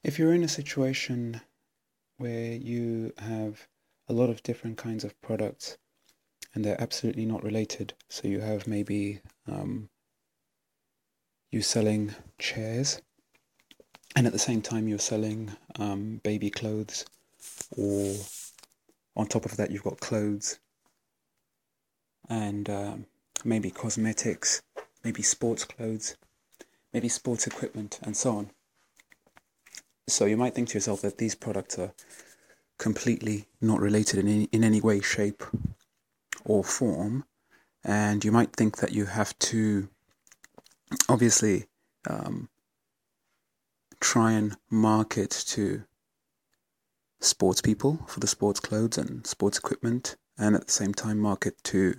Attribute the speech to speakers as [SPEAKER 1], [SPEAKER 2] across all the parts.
[SPEAKER 1] If you're in a situation where you have a lot of different kinds of products and they're absolutely not related, so you have maybe you selling chairs and at the same time you're selling baby clothes, or on top of that you've got clothes and maybe cosmetics, maybe sports clothes, maybe sports equipment and so on. So you might think to yourself that these products are completely not related in any way, shape or form, and you might think that you have to obviously try and market to sports people for the sports clothes and sports equipment, and at the same time market to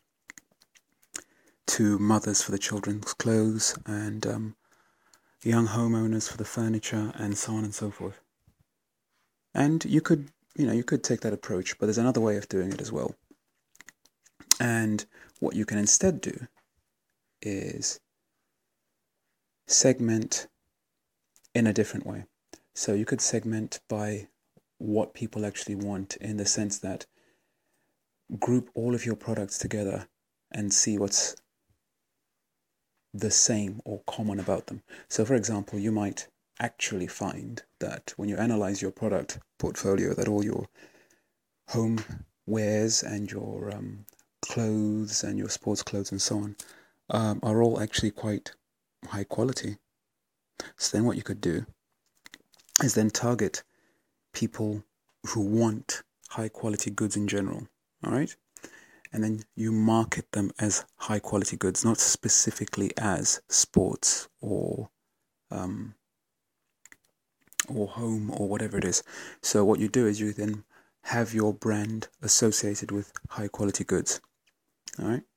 [SPEAKER 1] mothers for the children's clothes and young homeowners for the furniture and so on and so forth. And you could take that approach, but there's another way of doing it as well. And what you can instead do is segment in a different way. So you could segment by what people actually want, in the sense that group all of your products together and see what's the same or common about them. So for example, you might actually find that when you analyze your product portfolio, that all your home wares and your clothes and your sports clothes and so on are all actually quite high quality. So then what you could do is then target people who want high quality goods in general, all right? And then you market them as high quality goods, not specifically as sports or home or whatever it is. So what you do is you then have your brand associated with high quality goods, all right?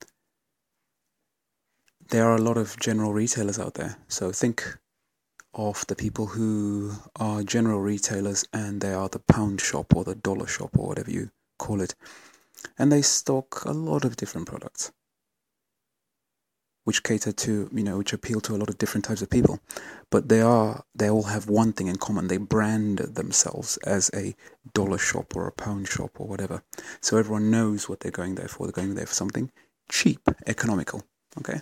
[SPEAKER 1] There are a lot of general retailers out there. So think of the people who are general retailers and they are the pound shop or the dollar shop or whatever you call it. And they stock a lot of different products which cater to, which appeal to a lot of different types of people. But they all have one thing in common. They brand themselves as a dollar shop or a pound shop or whatever. So everyone knows what they're going there for. They're going there for something cheap, economical, okay?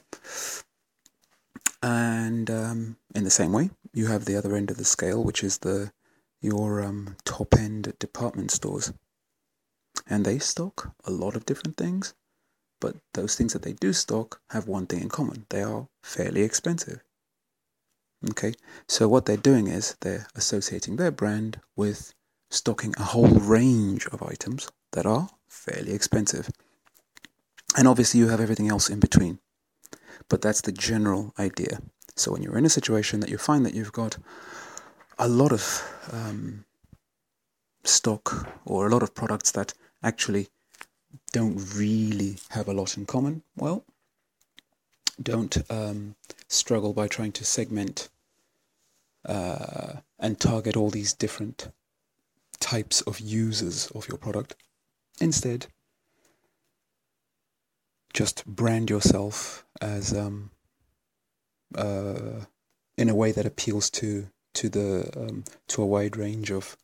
[SPEAKER 1] And in the same way, you have the other end of the scale, which is your top-end department stores. And they stock a lot of different things, but those things that they do stock have one thing in common. They are fairly expensive. Okay, so what they're doing is they're associating their brand with stocking a whole range of items that are fairly expensive. And obviously you have everything else in between. But that's the general idea. So when you're in a situation that you find that you've got a lot of stock or a lot of products that actually don't really have a lot in common, well, don't struggle by trying to segment and target all these different types of users of your product. Instead, just brand yourself as in a way that appeals to a wide range of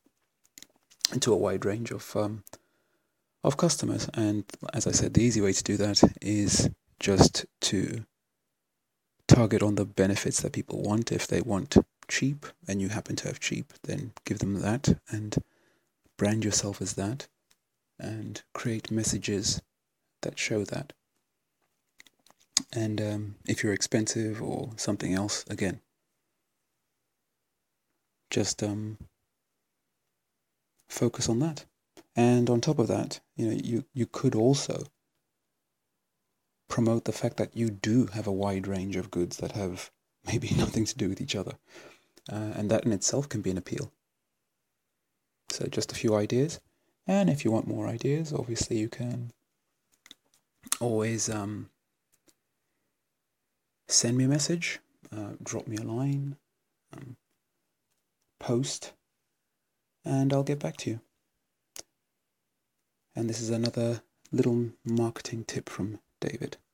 [SPEAKER 1] customers. And as I said, the easy way to do that is just to target on the benefits that people want. If they want cheap and you happen to have cheap, then give them that and brand yourself as that and create messages that show that. And if you're expensive or something else, again, just focus on that. And on top of that, you could also promote the fact that you do have a wide range of goods that have maybe nothing to do with each other. And that in itself can be an appeal. So just a few ideas. And if you want more ideas, obviously you can always send me a message, drop me a line, post, and I'll get back to you. And this is another little marketing tip from David.